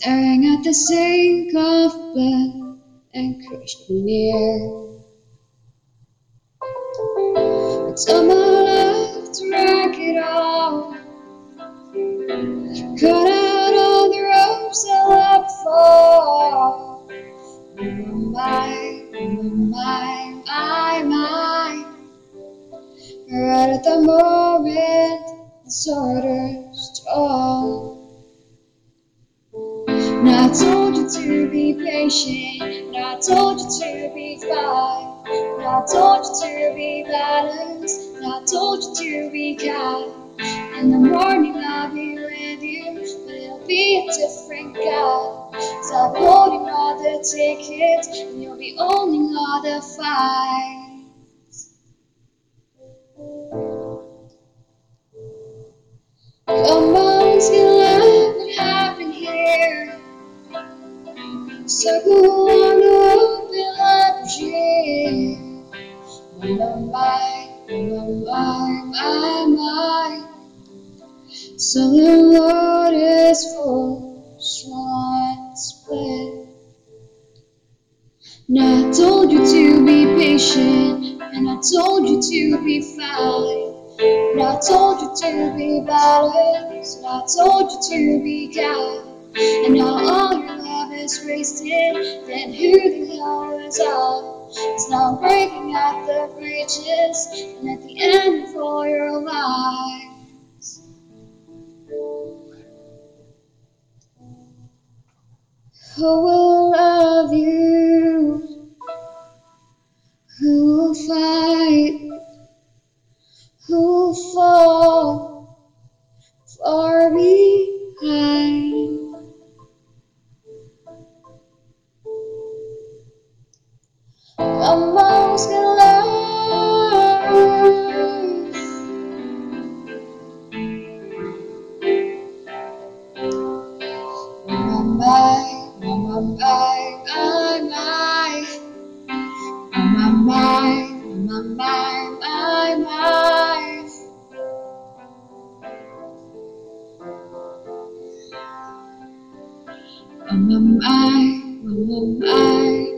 staring at the sink of blood and crushed veneer. It's all my life to wreck it all. Cut out all the ropes I left for. My. Right at the moment, the orders drawn. And I told you to be patient, and I told you to be fine, and I told you to be balanced, and I told you to be kind. In the morning I'll be with you, but it'll be a different guy. Stop holding all the tickets, and you'll be owning all the fights. Come on, let's get love what happened here. Circle on the open leverage. My. Southern Lord is full, swan split. And I told you to be patient, and I told you to be fine, and I told you to be balanced, and I told you to be kind. And now all your love is wasted, then who the hell was I? It's now breaking out the breaches, and at the end of all your lives, who will love you? Who will fight? Who will fall far behind? I'm almost in love. My.